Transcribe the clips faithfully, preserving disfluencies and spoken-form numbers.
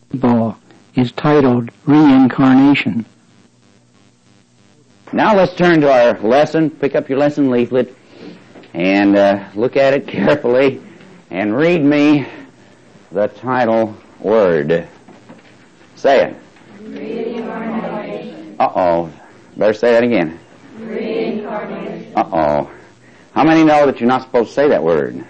Bible is titled Reincarnation. Now let's turn to our lesson. Pick up your lesson leaflet and uh, look at it carefully and read me the title word. Say it. Reincarnation. Uh-oh. Better say that again. Reincarnation. Uh-oh. How many know that you're not supposed to say that word?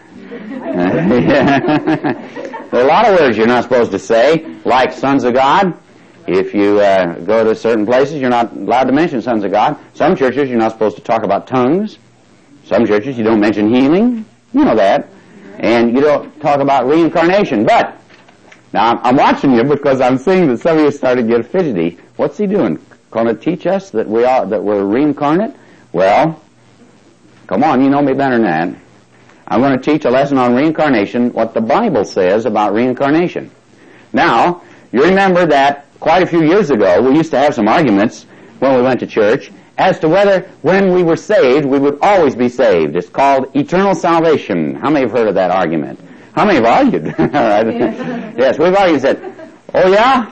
There are a lot of words you're not supposed to say, like sons of God. If you uh, go to certain places, you're not allowed to mention sons of God. Some churches, you're not supposed to talk about tongues. Some churches, you don't mention healing. You know that. And you don't talk about reincarnation. But, now, I'm watching you because I'm seeing that some of you started to get fidgety. What's he doing? Going to teach us that we are, that we're reincarnate? Well, come on, you know me better than that. I'm going to teach a lesson on reincarnation, what the Bible says about reincarnation. Now, you remember that quite a few years ago, we used to have some arguments when we went to church as to whether when we were saved, we would always be saved. It's called eternal salvation. How many have heard of that argument? How many have argued? Yes. Yes, we've argued and said, oh yeah?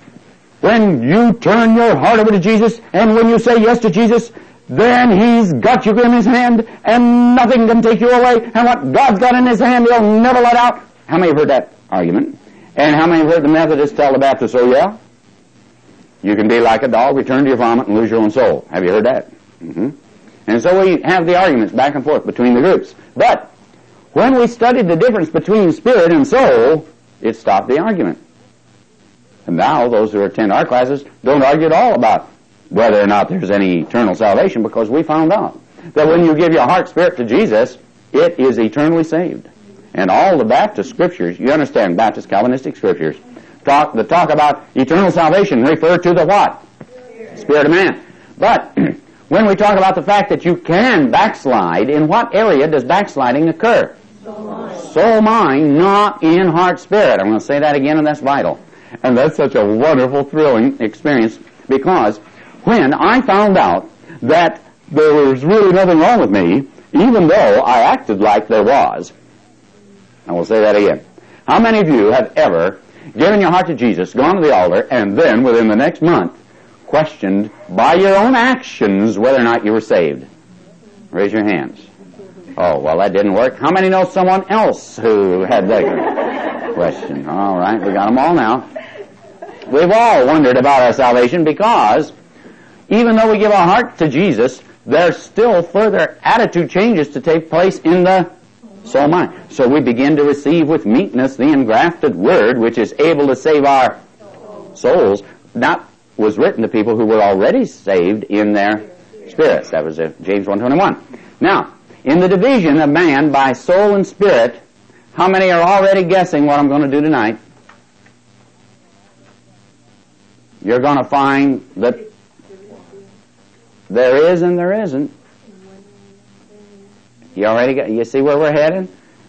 When you turn your heart over to Jesus, and when you say yes to Jesus, then He's got you in His hand, and nothing can take you away, and what God's got in His hand, He'll never let out. How many have heard that argument? And how many have heard the Methodists tell the Baptists, oh yeah? You can be like a dog, return to your vomit, and lose your own soul. Have you heard that? Mm-hmm. And so we have the arguments back and forth between the groups. But when we studied the difference between spirit and soul, it stopped the argument. And now those who attend our classes don't argue at all about whether or not there's any eternal salvation, because we found out that when you give your heart spirit to Jesus, it is eternally saved. And all the Baptist scriptures, you understand Baptist Calvinistic scriptures, talk that talk about eternal salvation refer to the what? Spirit, Spirit of man. But when we talk about the fact that you can backslide, in what area does backsliding occur? Soul mind. Soul mind, not in heart spirit. I'm going to say that again, and that's vital. And that's such a wonderful, thrilling experience, because when I found out that there was really nothing wrong with me, even though I acted like there was. I will say that again. How many of you have ever given your heart to Jesus, gone to the altar, and then within the next month questioned by your own actions whether or not you were saved? Raise your hands. Oh, well, that didn't work. How many know someone else who had that question? All right, we got them all now. We've all wondered about our salvation because even though we give our heart to Jesus, there's still further attitude changes to take place in the soul mind. So we begin to receive with meekness the engrafted word, which is able to save our souls. That was written to people who were already saved in their spirits. That was uh, James one twenty-one. Now, in the division of man by soul and spirit, how many are already guessing what I'm going to do tonight? You're going to find that there is and there isn't. You already got, you see where we're headed?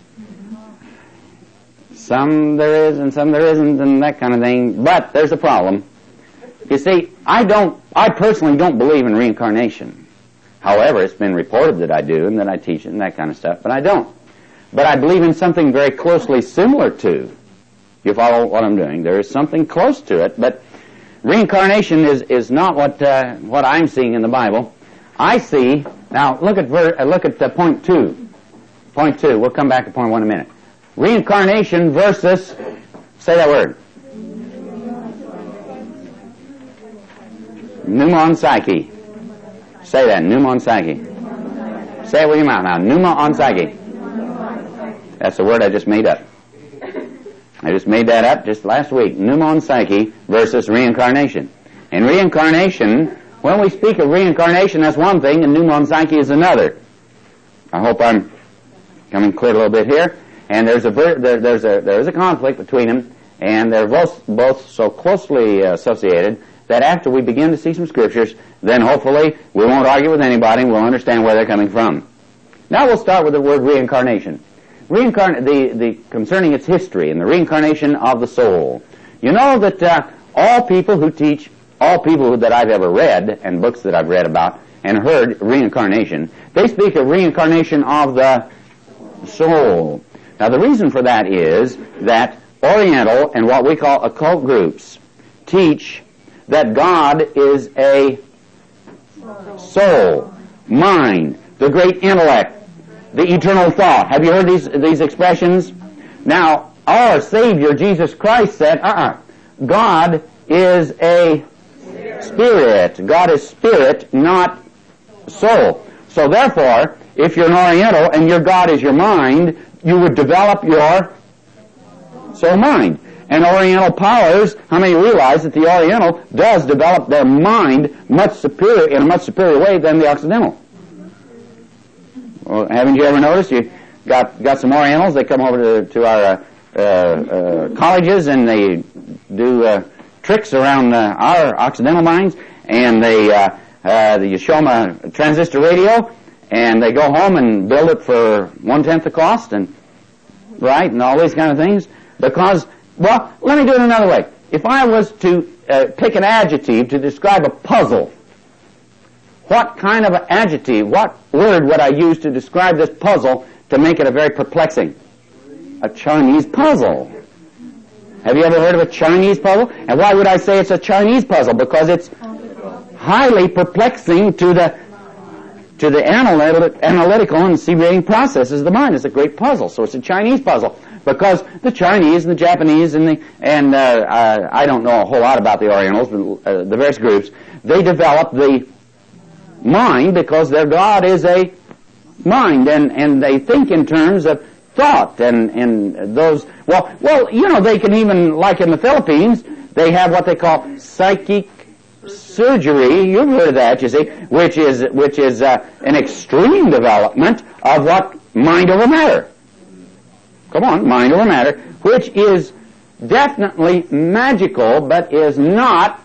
Some there is and some there isn't and that kind of thing. But there's a problem. You see, I don't, I personally don't believe in reincarnation. However, it's been reported that I do and that I teach it and that kind of stuff, but I don't. But I believe in something very closely similar to. You follow what I'm doing? There is something close to it, but reincarnation is, is not what, uh, what I'm seeing in the Bible. I see, now look at ver, uh, look at uh, point two. Point two, we'll come back to point one in a minute. Reincarnation versus, say that word. Pneumon psyche. Say that, pneumon psyche. Say it with your mouth now, pneumon psyche. That's the word I just made up. I just made that up just last week. Pneumon psyche versus reincarnation. In reincarnation, when we speak of reincarnation, that's one thing, and pneumon psyche is another. I hope I'm coming clear a little bit here. And there's a ver- there, there's a there is a conflict between them, and they're both both so closely uh, associated that after we begin to see some scriptures, then hopefully we won't argue with anybody, and we'll understand where they're coming from. Now we'll start with the word reincarnation. Reincarn- the, the, concerning its history and the reincarnation of the soul. You know that uh, all people who teach, all people that I've ever read, and books that I've read about and heard reincarnation, they speak of reincarnation of the soul. Now the reason for that is that Oriental and what we call occult groups teach that God is a soul, mind, the great intellect, the eternal thought. Have you heard these these expressions? Now, our Savior, Jesus Christ, said, uh-uh, God is a spirit. God is spirit, not soul. So therefore, if you're an Oriental and your God is your mind, you would develop your soul mind. And Oriental powers, how many realize that the Oriental does develop their mind much superior, in a much superior way than the Occidental? Well, haven't you ever noticed? You got got some Orientals. They come over to, to our uh, uh, uh, colleges and they do uh, tricks around uh, our Occidental minds. And they uh, uh, you show them a transistor radio, and they go home and build it for one tenth the cost, and right, and all these kind of things. Because, well, let me do it another way. If I was to uh, pick an adjective to describe a puzzle, what kind of an adjective, what word would I use to describe this puzzle to make it a very perplexing? A Chinese puzzle. Have you ever heard of a Chinese puzzle? And why would I say it's a Chinese puzzle? Because it's highly perplexing to the to the analytic, analytical and cerebrating processes of the mind. It's a great puzzle. So it's a Chinese puzzle. Because the Chinese and the Japanese and the, and uh, uh, I don't know a whole lot about the Orientals, but uh, the various groups, they develop the mind because their God is a mind, and, and they think in terms of thought, and, and those, well, well, you know, they can even, like in the Philippines, they have what they call psychic surgery. You've heard of that, you see, which is, which is uh, an extreme development of what? Mind over matter. Come on, mind over matter, which is definitely magical, but is not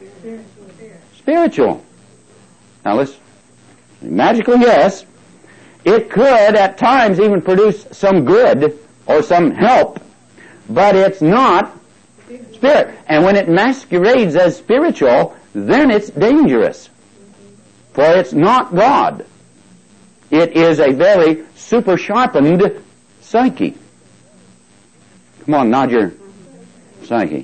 spiritual. Now let's, magically, yes. It could at times even produce some good or some help, but it's not spirit. And when it masquerades as spiritual, then it's dangerous. For it's not God. It is a very super sharpened psyche. Come on, nod your psyche.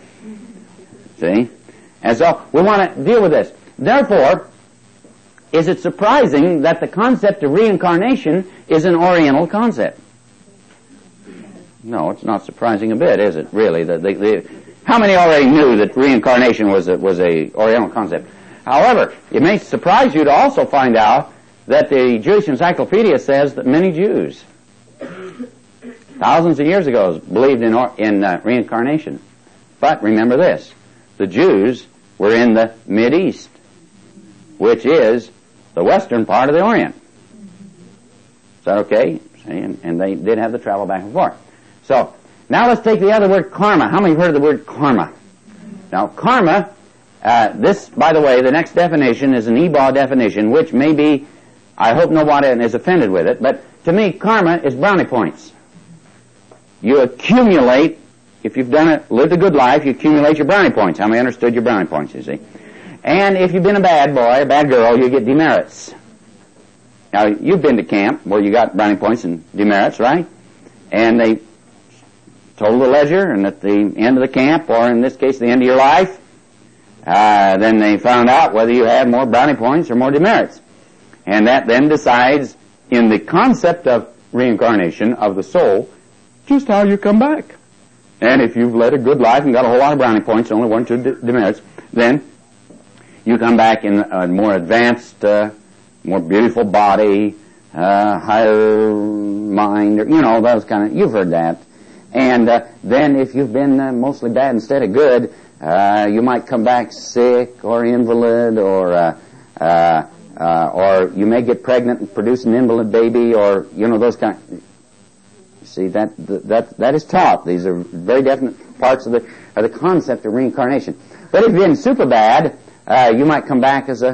See? And so we want to deal with this. Therefore, is it surprising that the concept of reincarnation is an Oriental concept? No, it's not surprising a bit, is it? Really, the, the, the, how many already knew that reincarnation was a, was a Oriental concept? However, it may surprise you to also find out that the Jewish Encyclopedia says that many Jews, thousands of years ago, believed in in uh, reincarnation. But remember this: the Jews were in the Mideast, which is the western part of the Orient. Is that okay? And, and they did have the travel back and forth. So, now let's take the other word, karma. How many have heard of the word karma? Now, karma, uh, this, by the way, the next definition is an E B A W definition, which may be, I hope nobody is offended with it, but to me, karma is brownie points. You accumulate, if you've done it, lived a good life, you accumulate your brownie points. How many understood your brownie points, you see? And if you've been a bad boy, a bad girl, you get demerits. Now, you've been to camp where you got brownie points and demerits, right? And they told the leisure, and at the end of the camp, or in this case, the end of your life, uh, then they found out whether you had more brownie points or more demerits. And that then decides, in the concept of reincarnation of the soul, just how you come back. And if you've led a good life and got a whole lot of brownie points, only one or two de- demerits, then you come back in a more advanced, uh, more beautiful body, uh, higher mind, or, you know, those kind of, you've heard that. And uh, then if you've been uh, mostly bad instead of good, uh, you might come back sick or invalid, or uh, uh, uh, or you may get pregnant and produce an invalid baby, or, you know, those kind of, see, that, that, that is taught. These are very definite parts of the, of the concept of reincarnation. But if you've been super bad, uh, you might come back as a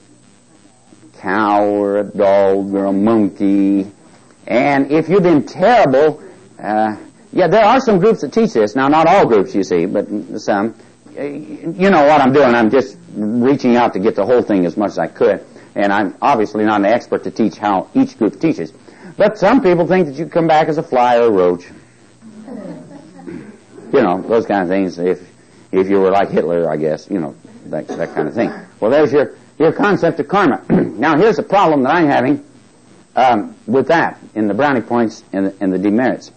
cow or a dog or a monkey. And if you've been terrible, uh, yeah, there are some groups that teach this. Now, not all groups, you see, but some. You know what I'm doing. I'm just reaching out to get the whole thing as much as I could. And I'm obviously not an expert to teach how each group teaches. But some people think that you come back as a fly or a roach. You know, those kind of things. If if you were like Hitler, I guess, you know, that that kind of thing. Well, there's your your concept of karma. Now, here's a problem that I'm having um, with that in the brownie points and the, and the demerits.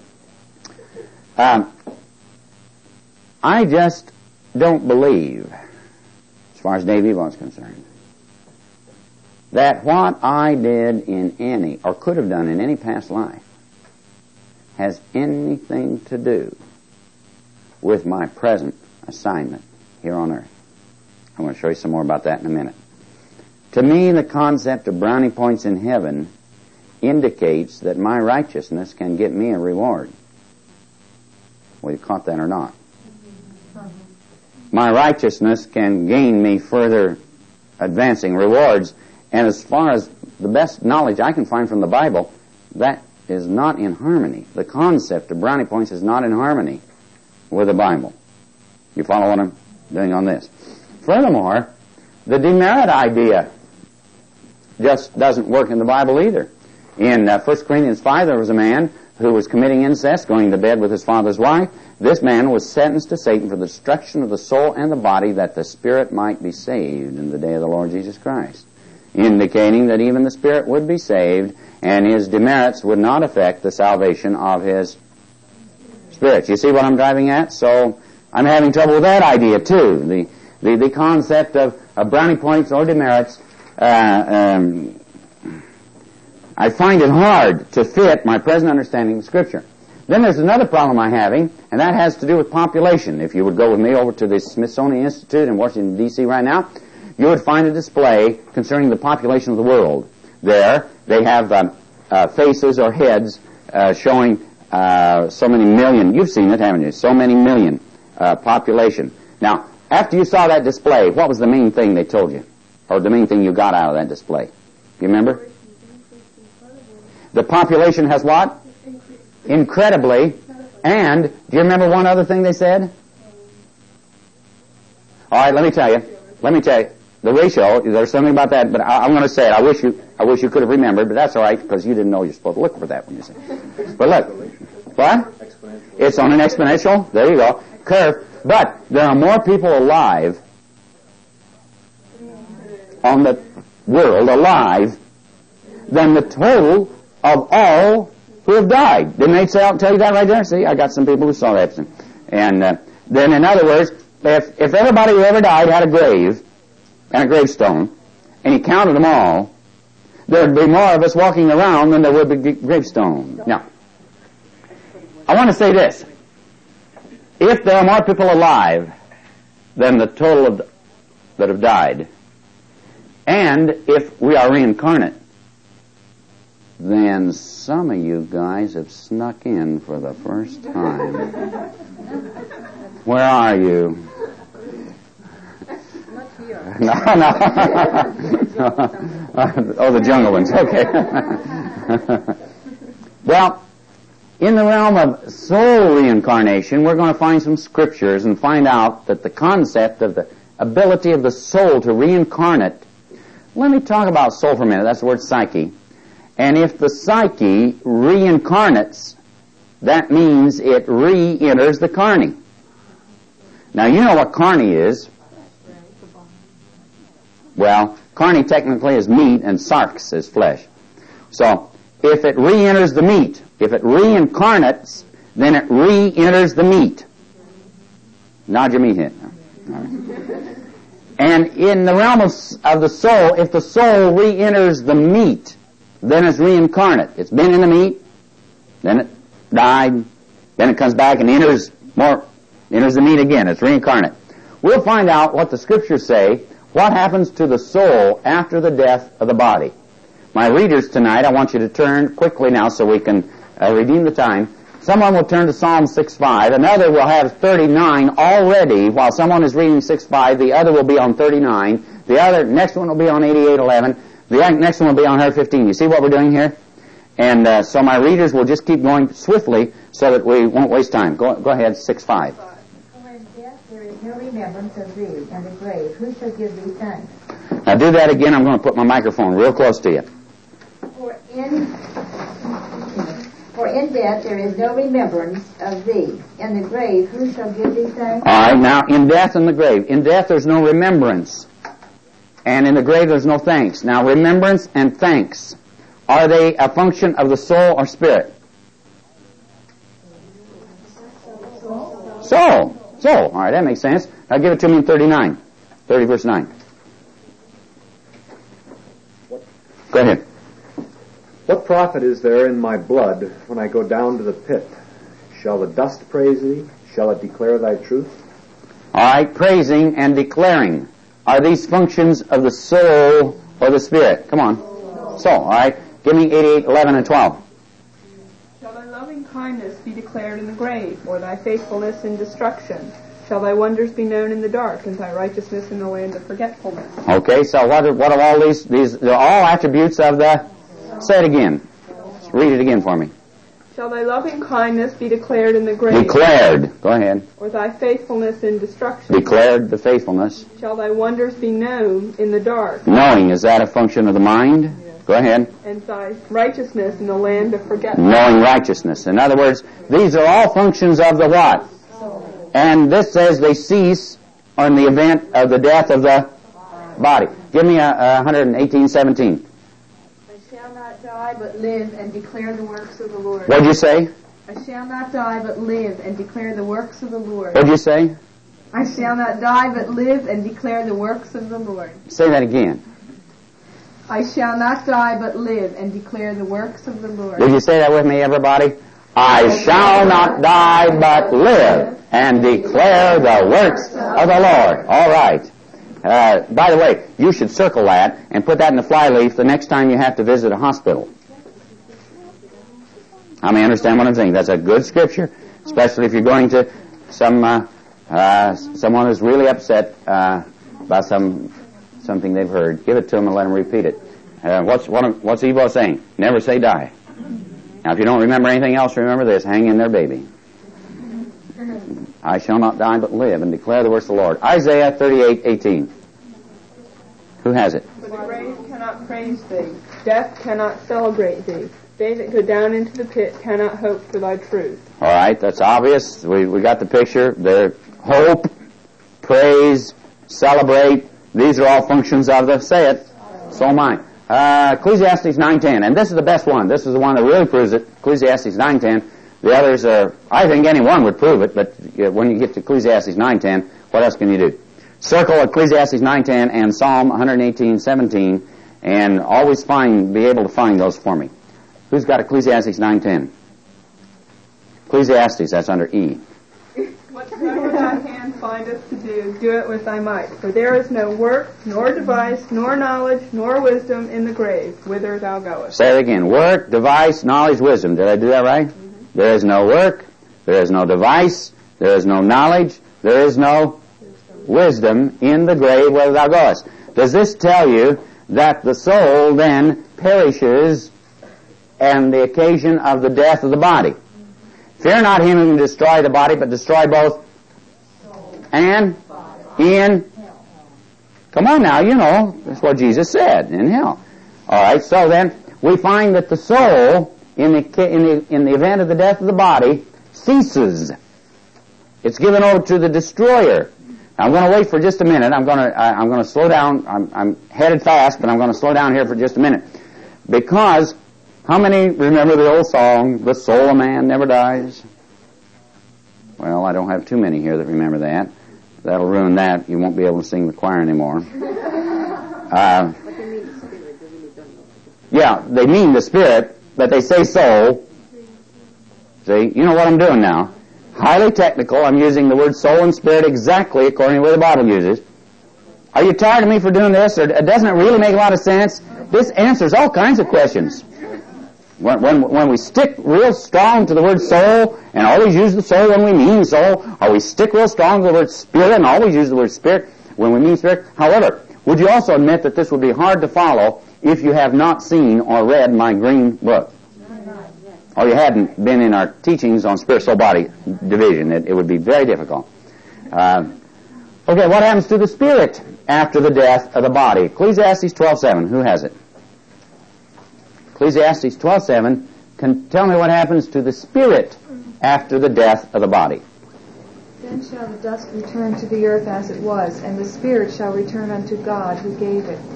Um, I just don't believe, as far as Dave Ebon is concerned, that what I did in any, or could have done in any past life, has anything to do with my present assignment here on earth. I'm going to show you some more about that in a minute. To me, the concept of brownie points in heaven indicates that my righteousness can get me a reward. Well, you caught that or not? My righteousness can gain me further advancing rewards, and as far as the best knowledge I can find from the Bible, that is not in harmony. The concept of brownie points is not in harmony with the Bible. You follow what I'm doing on this? Furthermore, the demerit idea just doesn't work in the Bible either. In uh, First Corinthians five, there was a man who was committing incest, going to bed with his father's wife. This man was sentenced to Satan for the destruction of the soul and the body, that the spirit might be saved in the day of the Lord Jesus Christ, indicating that even the spirit would be saved, and his demerits would not affect the salvation of his spirit. You see what I'm driving at? So I'm having trouble with that idea too. The the, the concept of, of brownie points or demerits, uh, um, I find it hard to fit my present understanding of Scripture. Then there's another problem I'm having, and that has to do with population. If you would go with me over to the Smithsonian Institute in Washington, D C right now, you would find a display concerning the population of the world. There, they have um, uh, faces or heads uh, showing uh, so many million. You've seen it, haven't you? So many million uh, population. Now, after you saw that display, what was the main thing they told you? Or the main thing you got out of that display? Do you remember? The population has what? Incredibly. And, do you remember one other thing they said? All right, let me tell you. Let me tell you. The ratio, there's something about that, but I, I'm going to say it. I wish you I wish you could have remembered, but that's all right, because you didn't know you're supposed to look for that when you say it. But look. What? It's on an exponential, there you go, curve. But there are more people alive on the world, alive, than the total of all who have died. Didn't they tell, tell you that right there? See, I got some people who saw that. And uh, then, in other words, if, if everybody who ever died had a grave and a gravestone, and you counted them all, there'd be more of us walking around than there would be gravestones. Now, I want to say this. If there are more people alive than the total of, that have died, and if we are reincarnate, then some of you guys have snuck in for the first time. Where are you? Not here. No, no. Oh, the jungle ones. Okay. Well, in the realm of soul reincarnation, we're going to find some scriptures and find out that the concept of the ability of the soul to reincarnate. Let me talk about soul for a minute. That's the word psyche. And if the psyche reincarnates, that means it re-enters the carne. Now, you know what carne is. Well, carne technically is meat and sarx is flesh. So, if it re-enters the meat, if it reincarnates, then it re-enters the meat. Nod your meat head. All right. And in the realm of, of the soul, if the soul re-enters the meat, then it's reincarnate. It's been in the meat, then it died, then it comes back and enters more, enters the meat again. It's reincarnate. We'll find out what the scriptures say, what happens to the soul after the death of the body. My readers tonight, I want you to turn quickly now so we can uh, redeem the time. Someone will turn to Psalm six five. Another will have thirty-nine already. While someone is reading six five, the other will be on thirty-nine. The other, next one will be on eighty-eight eleven. The next one will be on one fifteen. You see what we're doing here? And uh, so my readers will just keep going swiftly so that we won't waste time. Go, go ahead, six five. For in death there is no remembrance of thee, and the grave, who shall give thee thanks? Now do that again. I'm going to put my microphone real close to you. For in, for in in death there is no remembrance of thee. In the grave, who shall give thee thanks? All right, now, in death and the grave. In death there's no remembrance. And in the grave there's no thanks. Now, remembrance and thanks, are they a function of the soul or spirit? Soul. Soul. All right, that makes sense. Now give it to me in thirty-nine. thirty verse nine. Go ahead. What profit is there in my blood when I go down to the pit? Shall the dust praise thee? Shall it declare thy truth? All right, praising and declaring. Are these functions of the soul or the spirit? Come on. Soul. All right. Give me eighty-eight, eleven, and twelve. Shall thy loving kindness be declared in the grave, or thy faithfulness in destruction? Shall thy wonders be known in the dark, and thy righteousness in the land of forgetfulness? Okay, so what are, what are all these? These they're all attributes of the. Say it again. Just read it again for me. Shall thy loving kindness be declared in the grave? Declared. Go ahead. Or thy faithfulness in destruction? Declared the faithfulness. Shall thy wonders be known in the dark? Knowing, is that a function of the mind? Yes. Go ahead. And thy righteousness in the land of forgetfulness? Knowing righteousness. In other words, these are all functions of the what? Soul. And this says they cease on the event of the death of the body. Give me a, a one eighteen, seventeen. I shall not die but live and declare the works of the Lord. What'd you say? I shall not die but live and declare the works of the Lord. What'd you say? I shall not die but live and declare the works of the Lord. Say that again. I shall not die but live and declare the works of the Lord. Did you say that with me, everybody? I shall not die but live and declare the works of the Lord. All right. Uh, by the way, you should circle that and put that in the flyleaf the next time you have to visit a hospital. I mean, understand what I'm saying. That's a good scripture, especially if you're going to some uh, uh, someone who's really upset uh, about some something they've heard. Give it to them and let them repeat it. Uh, what's what, what's Evo saying? Never say die. Now, if you don't remember anything else, remember this: hang in there, baby. I shall not die but live and declare the works of the Lord. Isaiah thirty-eight, eighteen. Who has it? For the grave cannot praise thee, death cannot celebrate thee. They that go down into the pit cannot hope for thy truth. All right, that's obvious. We we got the picture. There, hope, praise, celebrate. These are all functions of the. Say it. So am I. Uh, Ecclesiastes nine ten, and this is the best one. This is the one that really proves it. Ecclesiastes nine ten. The others are. I think any one would prove it, but when you get to Ecclesiastes nine ten, what else can you do? Circle Ecclesiastes nine ten and Psalm one eighteen, seventeen, and always find, be able to find those for me. Who's got Ecclesiastes nine ten? Ecclesiastes, that's under E. Whatsoever thy hand findeth to do, do it with thy might. For there is no work, nor device, nor knowledge, nor wisdom in the grave, whither thou goest. Say it again. Work, device, knowledge, wisdom. Did I do that right? Mm-hmm. There is no work, there is no device, there is no knowledge, there is no wisdom in the grave whither thou goest. Does this tell you that the soul then perishes and the occasion of the death of the body? Fear not him who can destroy the body, but destroy both and in. Come on now, you know, that's what Jesus said, in hell. All right, so then we find that the soul, in the, in the, in the event of the death of the body, ceases. It's given over to the destroyer. Now, I'm going to wait for just a minute. I'm going to I'm going to slow down. I'm, I'm headed fast, but I'm going to slow down here for just a minute. Because how many remember the old song, "The soul of man never dies"? Well, I don't have too many here that remember that. That'll ruin that. You won't be able to sing the choir anymore. Uh, yeah, they mean the spirit, but they say soul. See, you know what I'm doing now. Highly technical. I'm using the word soul and spirit exactly according to what the Bible uses. Are you tired of me for doing this, or doesn't it really make a lot of sense? This answers all kinds of questions. When, when, when we stick real strong to the word soul, and always use the soul when we mean soul, or we stick real strong to the word spirit, and always use the word spirit when we mean spirit. However, would you also admit that this would be hard to follow if you have not seen or read my green book? Or you hadn't been in our teachings on spirit, soul, body division. It, it would be very difficult. Uh, okay, what happens to the spirit after the death of the body? Ecclesiastes twelve seven. Who has it? Ecclesiastes twelve seven can tell me what happens to the spirit after the death of the body. Then shall the dust return to the earth as it was, and the spirit shall return unto God who gave it.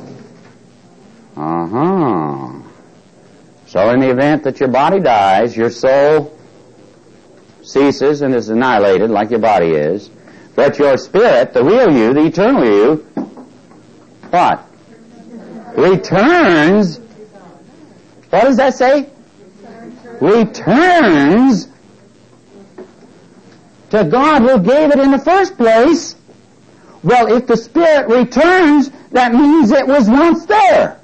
Uh-huh. So in the event that your body dies, your soul ceases and is annihilated like your body is, but your spirit, the real you, the eternal you, what? Returns. What does that say? Returns to God who gave it in the first place. Well, if the spirit returns, that means it was once there.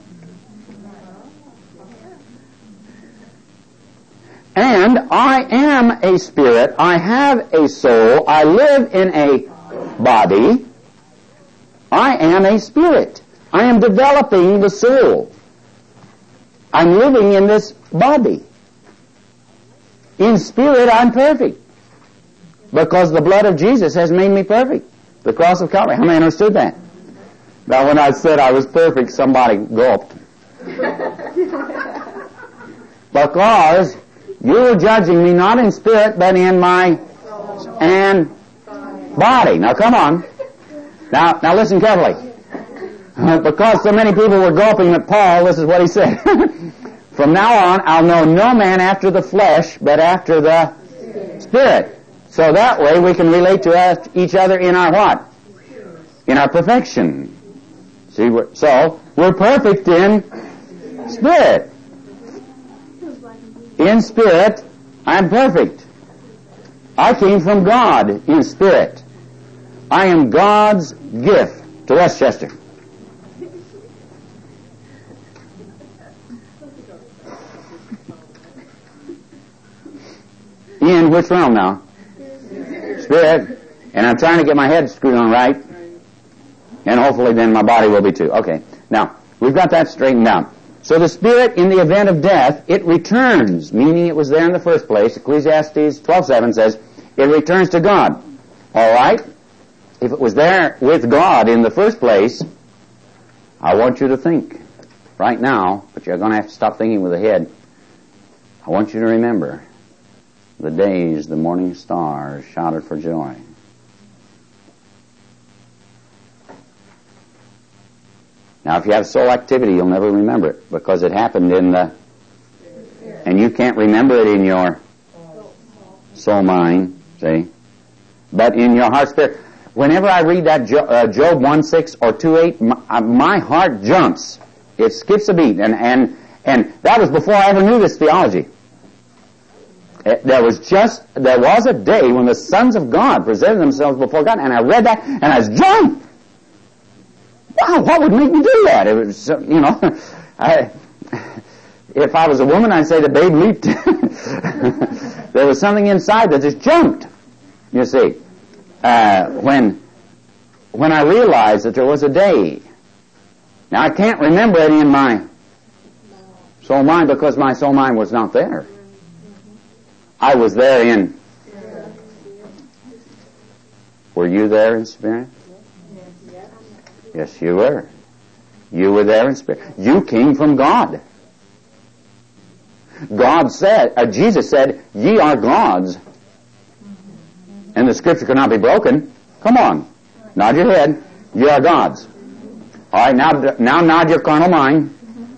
And I am a spirit, I have a soul, I live in a body, I am a spirit. I am developing the soul. I'm living in this body. In spirit, I'm perfect. Because the blood of Jesus has made me perfect. The cross of Calvary. How many understood that? Now, when I said I was perfect, somebody gulped. Because you were judging me not in spirit, but in my and body. Now, come on. Now, now listen carefully. Uh, because so many people were gulping at Paul, this is what he said. From now on, I'll know no man after the flesh, but after the Spirit. So that way we can relate to each other in our what? In our perfection. See, we're, so we're perfect in Spirit. In Spirit, I'm perfect. I came from God in Spirit. I am God's gift to Westchester. In which realm now? Spirit. And I'm trying to get my head screwed on right. And hopefully then my body will be too. Okay. Now, we've got that straightened out. So the Spirit, in the event of death, it returns, meaning it was there in the first place. Ecclesiastes twelve seven says, it returns to God. All right? If it was there with God in the first place, I want you to think right now, but you're going to have to stop thinking with the head. I want you to remember the days the morning stars shouted for joy. Now, if you have soul activity, you'll never remember it because it happened in the... And you can't remember it in your soul mind, see? But in your heart spirit. Whenever I read that jo- uh, Job one six or two eight, my, uh, my heart jumps. It skips a beat. And, and, and that was before I ever knew this theology. It, there was just, there was a day when the sons of God presented themselves before God, and I read that, and I was jumped. Wow, what would make me do that? It was, you know, I, if I was a woman, I'd say the babe leaped. There was something inside that just jumped, you see, uh, when, when I realized that there was a day. Now, I can't remember it in my soul mind because my soul mind was not there. I was there in... Were you there in spirit? Yes, you were. You were there in spirit. You came from God. God said, uh, Jesus said, ye are gods. And the scripture cannot be broken. Come on. Nod your head. You are gods. All right, now, now nod your carnal mind.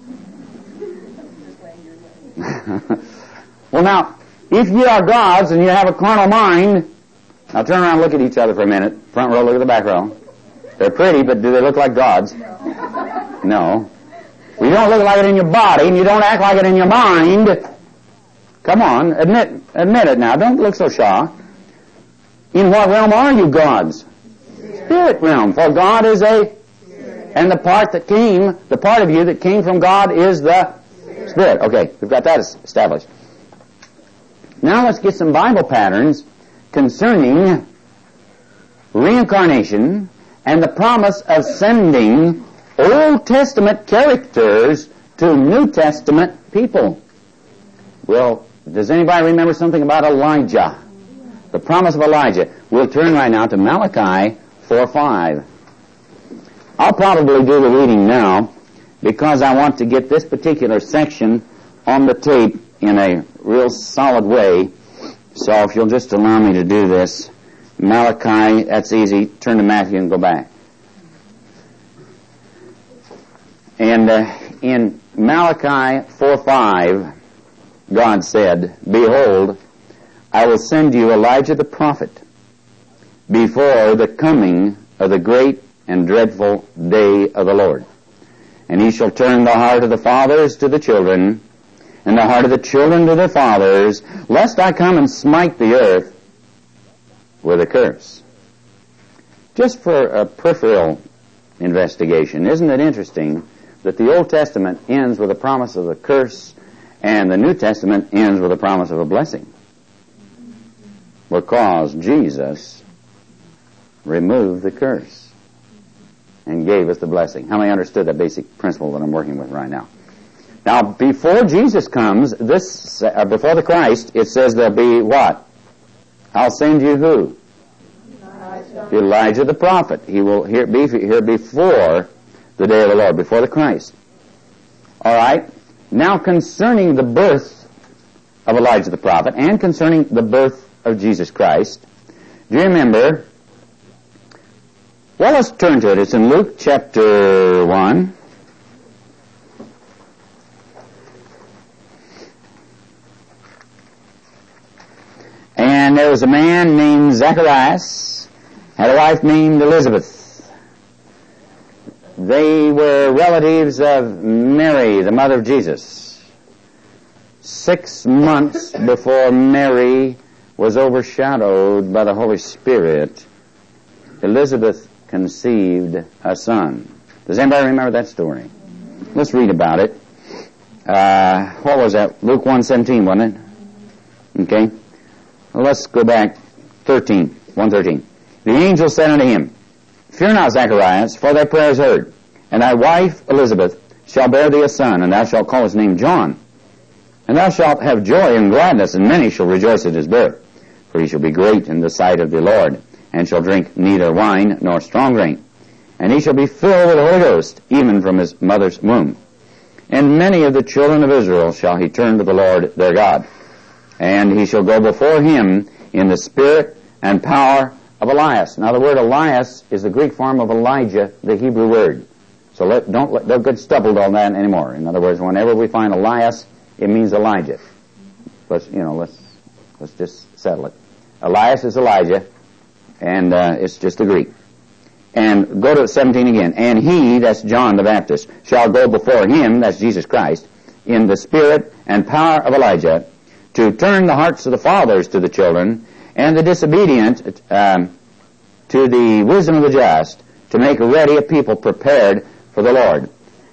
Well, now, if you are gods and you have a carnal mind, now turn around and look at each other for a minute. Front row, look at the back row. They're pretty, but do they look like gods? No. You don't look like it in your body, and you don't act like it in your mind. Come on, admit admit it now. Don't look so shy. In what realm are you gods? Spirit realm. For God is a... And the part that came, the part of you that came from God is the Spirit. Okay, we've got that established. Now let's get some Bible patterns concerning reincarnation and the promise of sending Old Testament characters to New Testament people. Well, does anybody remember something about Elijah? The promise of Elijah. We'll turn right now to Malachi four five. I'll probably do the reading now because I want to get this particular section on the tape in a real solid way. So if you'll just allow me to do this, Malachi, that's easy. Turn to Matthew and go back. And uh, in Malachi four five, God said, "Behold, I will send you Elijah the prophet before the coming of the great and dreadful day of the Lord. And he shall turn the heart of the fathers to the children, and the heart of the children to their fathers, lest I come and smite the earth with a curse." Just for a peripheral investigation, isn't it interesting that the Old Testament ends with a promise of a curse, and the New Testament ends with a promise of a blessing? Because Jesus removed the curse and gave us the blessing. How many understood that basic principle that I'm working with right now? Now, before Jesus comes, this uh, before the Christ, it says there'll be what? I'll send you who? Elijah, Elijah the prophet. He will here be here before the day of the Lord, before the Christ. All right. Now, concerning the birth of Elijah the prophet and concerning the birth of Jesus Christ, do you remember? Well, let's turn to it. It's in Luke chapter one. And there was a man named Zacharias, had a wife named Elizabeth. They were relatives of Mary, the mother of Jesus. Six months before Mary was overshadowed by the Holy Spirit, Elizabeth conceived a son. Does anybody remember that story? Let's read about it. Uh, what was that? Luke one seventeen, wasn't it? Okay. Well, let's go back thirteen, one thirteen. The angel said unto him, "Fear not, Zacharias, for thy prayer is heard, and thy wife Elizabeth shall bear thee a son, and thou shalt call his name John. And thou shalt have joy and gladness, and many shall rejoice at his birth. For he shall be great in the sight of the Lord, and shall drink neither wine nor strong drink. And he shall be filled with the Holy Ghost, even from his mother's womb. And many of the children of Israel shall he turn to the Lord their God. And he shall go before him in the spirit and power of Elias." Now the word Elias is the Greek form of Elijah, the Hebrew word. So let, don't, let, don't get stubbled on that anymore. In other words, whenever we find Elias, it means Elijah. Let's, you know, let's, let's just settle it. Elias is Elijah, and uh, it's just the Greek. And go to seventeen again. "And he," that's John the Baptist, "shall go before him," that's Jesus Christ, "in the spirit and power of Elijah, to turn the hearts of the fathers to the children, and the disobedient um, to the wisdom of the just, to make ready a people prepared for the Lord.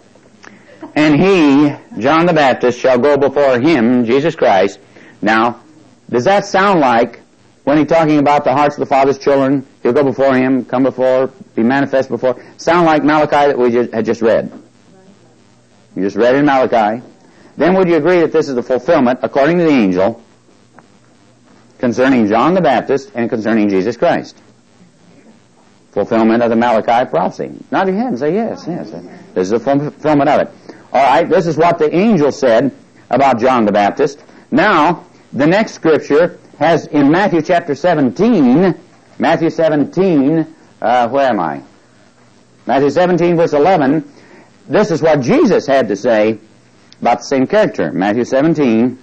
And he," John the Baptist, "shall go before him," Jesus Christ. Now, does that sound like, when he's talking about the hearts of the Father's children, he'll go before him, come before, be manifest before, sound like Malachi that we just, had just read? You just read in Malachi. Then would you agree that this is the fulfillment, according to the angel, concerning John the Baptist and concerning Jesus Christ? Fulfillment of the Malachi prophecy. Nod your head and say yes, yes. This is the fulfillment of it. All right, this is what the angel said about John the Baptist. Now, the next scripture has in Matthew chapter seventeen, Matthew seventeen, uh, where am I? Matthew seventeen, verse eleven. This is what Jesus had to say about the same character. Matthew seventeen,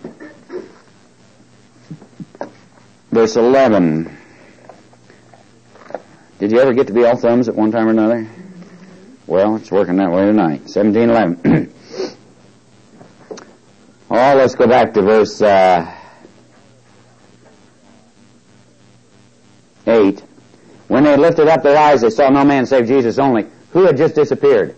verse eleven. Did you ever get to be all thumbs at one time or another? Well, it's working that way tonight. seventeen eleven. Oh, let's go back to verse uh, eight. "When they lifted up their eyes, they saw no man save Jesus only." Who had just disappeared?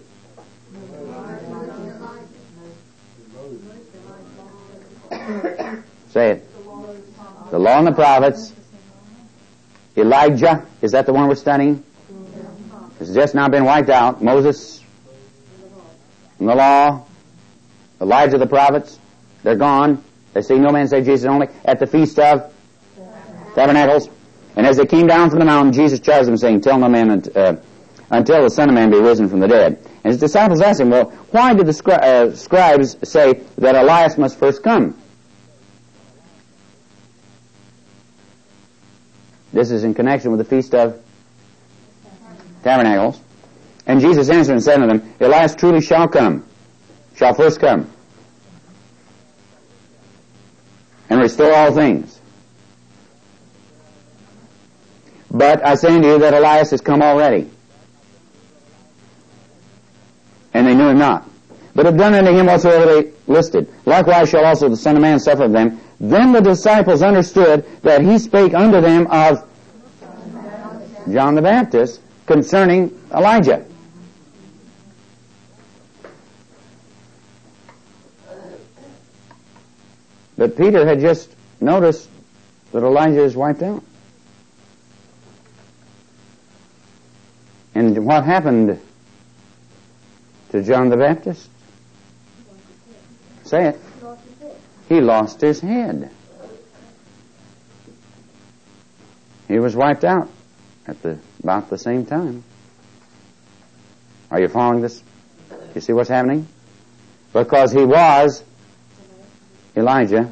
Say it. The law and the prophets. Elijah, is that the one we're studying? It's just now been wiped out. Moses and the law. Elijah the prophets. They're gone. They see no man save Jesus only. At the Feast of Tabernacles. And as they came down from the mountain, Jesus charged them, saying, "Tell no man uh, until the Son of Man be risen from the dead. And his disciples asked him, well, why did the scri- uh, scribes say that Elias must first come? This is in connection with the Feast of Tabernacles. And Jesus answered and said to them, Elias truly shall come, shall first come, and restore all things. But I say unto you that Elias has come already, and they knew him not, but have done unto him whatsoever they listed. Likewise shall also the Son of Man suffer of them. Then the disciples understood that he spake unto them of John the Baptist concerning Elijah. But Peter had just noticed that Elijah is wiped out. And what happened to John the Baptist? Say it. He lost his head. He was wiped out at the about the same time. Are you following this? You see what's happening? Because he was Elijah.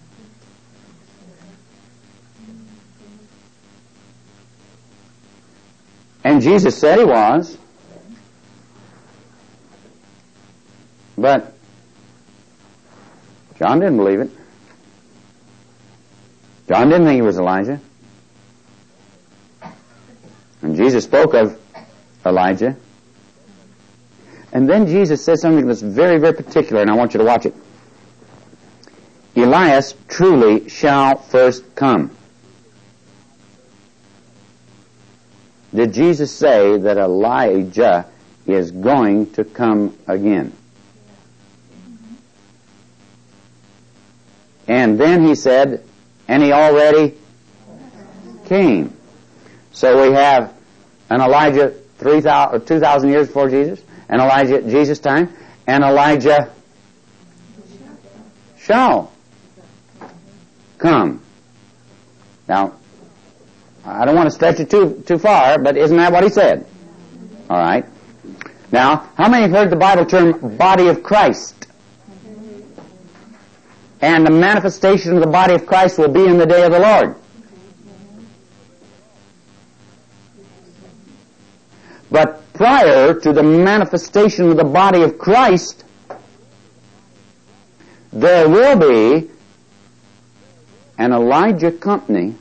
And Jesus said he was. But John didn't believe it. John didn't think he was Elijah. And Jesus spoke of Elijah. And then Jesus says something that's very, very particular, and I want you to watch it. Elias truly shall first come. Did Jesus say that Elijah is going to come again? And then he said, and he already came. So we have an Elijah three thousand, or two thousand years before Jesus, an Elijah at Jesus' time, and Elijah shall come. Now, I don't want to stretch it too too far, but isn't that what he said? All right. Now, how many have heard the Bible term body of Christ? And the manifestation of the body of Christ will be in the day of the Lord. But prior to the manifestation of the body of Christ, there will be an Elijah company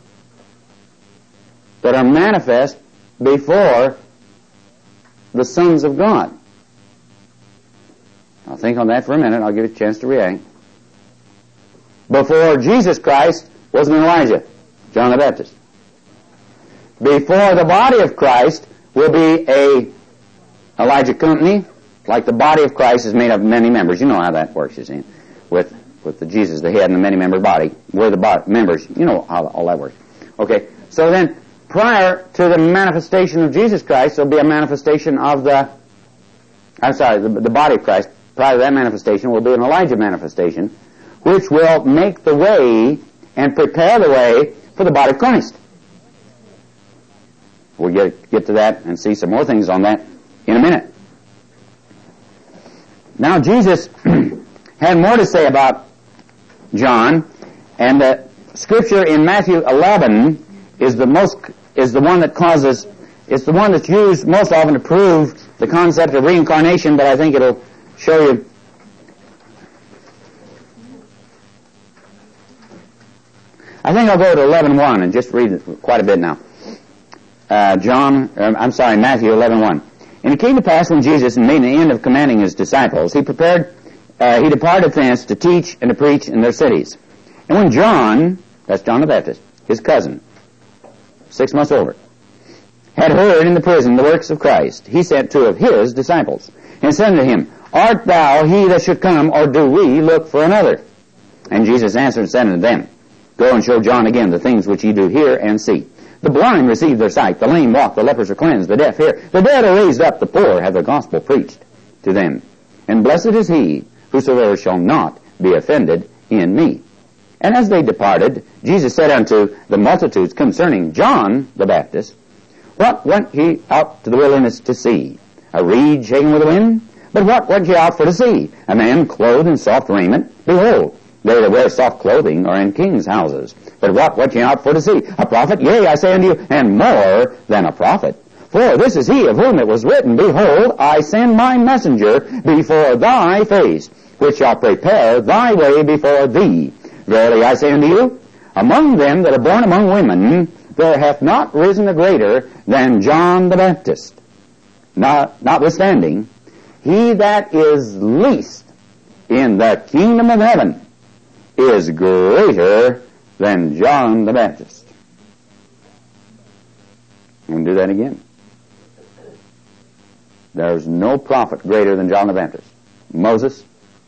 that are manifest before the sons of God. I'll think on that for a minute. I'll give you a chance to react. Before Jesus Christ was an Elijah, John the Baptist. Before the body of Christ will be a Elijah company, like the body of Christ is made of many members. You know how that works, you see, with with the Jesus, the head, and the many-membered body. We're the body, members. You know how all that works. Okay, so then prior to the manifestation of Jesus Christ, there'll be a manifestation of the, I'm sorry, the, the body of Christ. Prior to that manifestation will be an Elijah manifestation, which will make the way and prepare the way for the body of Christ. We'll get, get to that and see some more things on that in a minute. Now, Jesus had more to say about John, and the scripture in Matthew eleven is the most is the one that causes it's the one that's used most often to prove the concept of reincarnation, but I think it'll show you. I think I'll go to eleven one and just read quite a bit now. Uh, John, um, I'm sorry, Matthew eleven one. And it came to pass when Jesus had made an end of commanding his disciples, he prepared, uh, he departed thence to teach and to preach in their cities. And when John, that's John the Baptist, his cousin, six months over, had heard in the prison the works of Christ, he sent two of his disciples, and said unto him, Art thou he that should come, or do we look for another? And Jesus answered and said unto them, Go and show John again the things which ye do hear and see. The blind receive their sight, the lame walk, the lepers are cleansed, the deaf hear, the dead are raised up, the poor have the gospel preached to them. And blessed is he whosoever shall not be offended in me. And as they departed, Jesus said unto the multitudes concerning John the Baptist, What went ye out to the wilderness to see? A reed shaken with the wind? But what went ye out for to see? A man clothed in soft raiment? Behold, they that wear soft clothing are in kings' houses. But what went ye out for to see? A prophet? Yea, I say unto you, and more than a prophet. For this is he of whom it was written, Behold, I send my messenger before thy face, which shall prepare thy way before thee. Verily I say unto you, among them that are born among women, there hath not risen a greater than John the Baptist. Not, notwithstanding, he that is least in the kingdom of heaven is greater than John the Baptist. I'm going to do that again. There's no prophet greater than John the Baptist. Moses,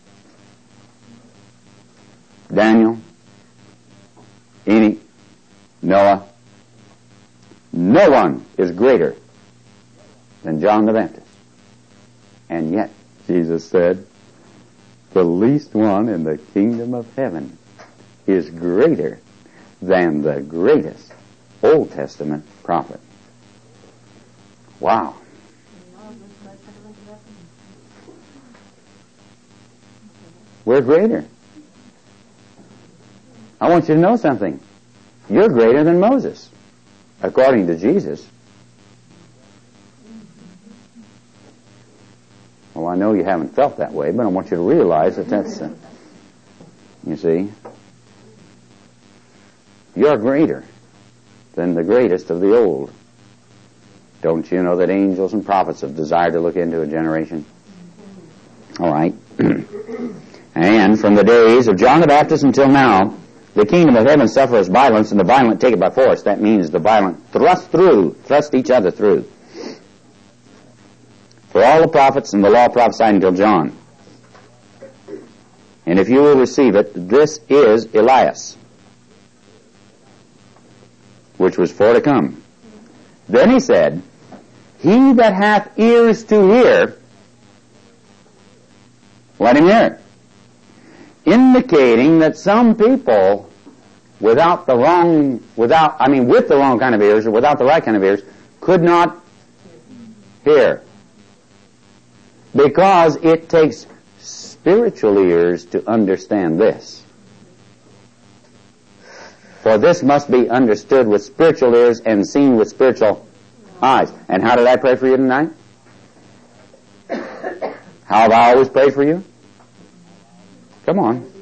Daniel, Enoch, Noah. No one is greater than John the Baptist. And yet, Jesus said, the least one in the kingdom of heaven is greater than the greatest Old Testament prophet. Wow. We're greater. I want you to know something. You're greater than Moses, according to Jesus. Well, I know you haven't felt that way, but I want you to realize that that's, uh, you see, you're greater than the greatest of the old. Don't you know that angels and prophets have desired to look into a generation? All right. And from the days of John the Baptist until now, the kingdom of heaven suffers violence, and the violent take it by force. That means the violent thrust through, thrust each other through. For all the prophets and the law prophesied until John. And if you will receive it, this is Elias, which was for to come. Then he said, he that hath ears to hear, let him hear. Indicating that some people, without the wrong, without, I mean, with the wrong kind of ears, or without the right kind of ears, could not hear. Because it takes spiritual ears to understand this. For this must be understood with spiritual ears and seen with spiritual eyes. And how did I pray for you tonight? How have I always prayed for you? Come on.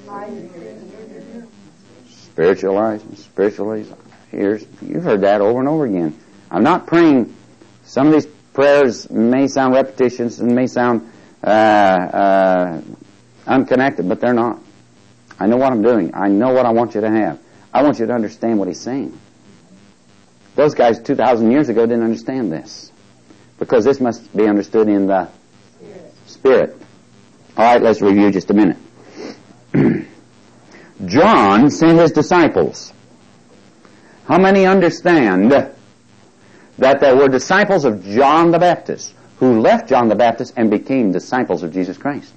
Spiritual eyes and spiritual ears. You've heard that over and over again. I'm not praying. Some of these prayers may sound repetitious and may sound uh, uh, unconnected, but they're not. I know what I'm doing. I know what I want you to have. I want you to understand what he's saying. Those guys two thousand years ago didn't understand this, because this must be understood in the Spirit. All right, let's review just a minute. John sent his disciples. How many understand that there were disciples of John the Baptist who left John the Baptist and became disciples of Jesus Christ?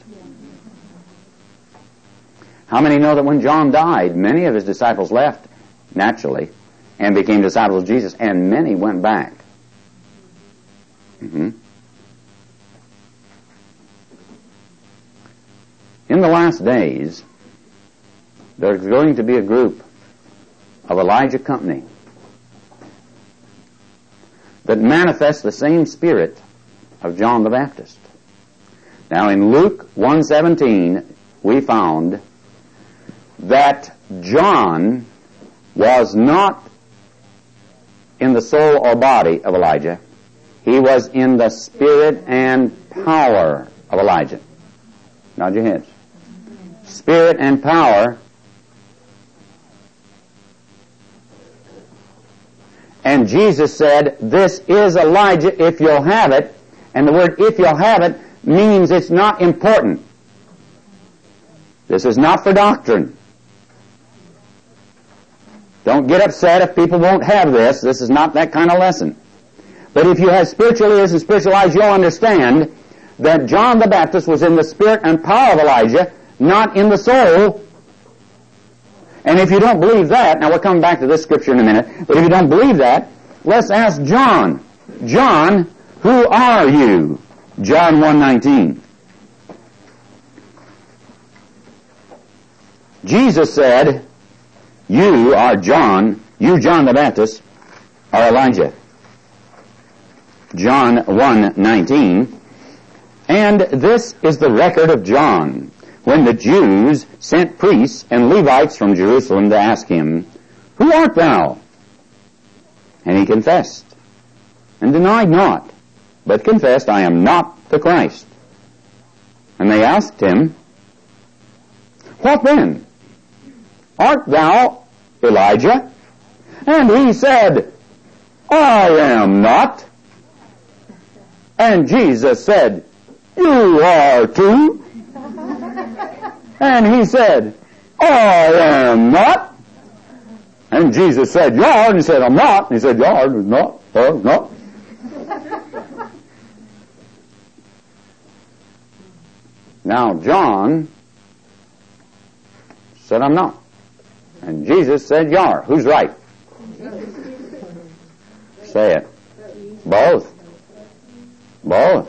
How many know that when John died, many of his disciples left, naturally, and became disciples of Jesus, and many went back? Mm-hmm. In the last days, there's going to be a group of Elijah company that manifests the same spirit of John the Baptist. Now in Luke one seventeen, we found that John was not in the soul or body of Elijah. He was in the spirit and power of Elijah. Nod your heads. Spirit and power. And Jesus said, this is Elijah if you'll have it. And the word if you'll have it means it's not important. This is not for doctrine. Don't get upset if people won't have this. This is not that kind of lesson. But if you have spiritual ears and spiritual eyes, you'll understand that John the Baptist was in the spirit and power of Elijah, not in the soul. And if you don't believe that, now we'll come back to this scripture in a minute, but if you don't believe that, let's ask John. John, who are you? John one nineteen. Jesus said, you are John, you John the Baptist, are Elijah. John one nineteen. And this is the record of John, when the Jews sent priests and Levites from Jerusalem to ask him, who art thou? And he confessed, and denied not, but confessed, I am not the Christ. And they asked him, what then? Art thou Elijah? And he said, I am not. And Jesus said, you are too. And he said, I am not. And Jesus said, you are. And he said, I'm not. And he said, you are, not, or not. Now John said, I'm not. And Jesus said, you are. Who's right? Say it. Both. Both.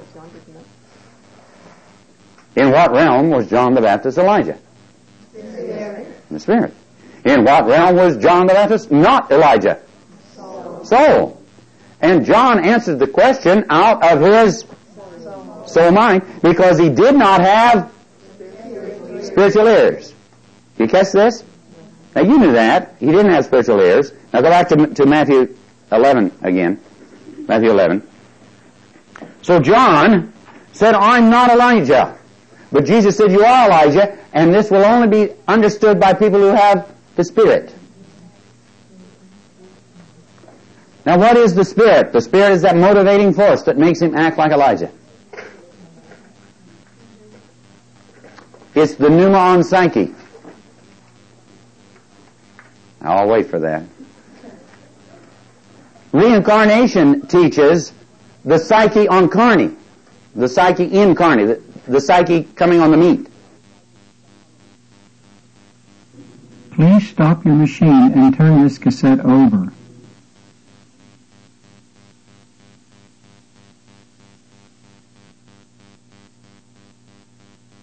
In what realm was John the Baptist Elijah? Spirit. In the Spirit. In what realm was John the Baptist not Elijah? Soul. Soul. And John answered the question out of his soul mind, because he did not have spiritual ears. You catch this? Now you knew that. He didn't have spiritual ears. Now go back to, to Matthew eleven again. Matthew eleven. So John said, I'm not Elijah. But Jesus said, you are Elijah, and this will only be understood by people who have the Spirit. Now what is the Spirit? The Spirit is that motivating force that makes him act like Elijah. It's the pneumon psyche. I'll wait for that. Reincarnation teaches the psyche on carne, the psyche in carne, the, the psyche coming on the meat. Please stop your machine and turn this cassette over.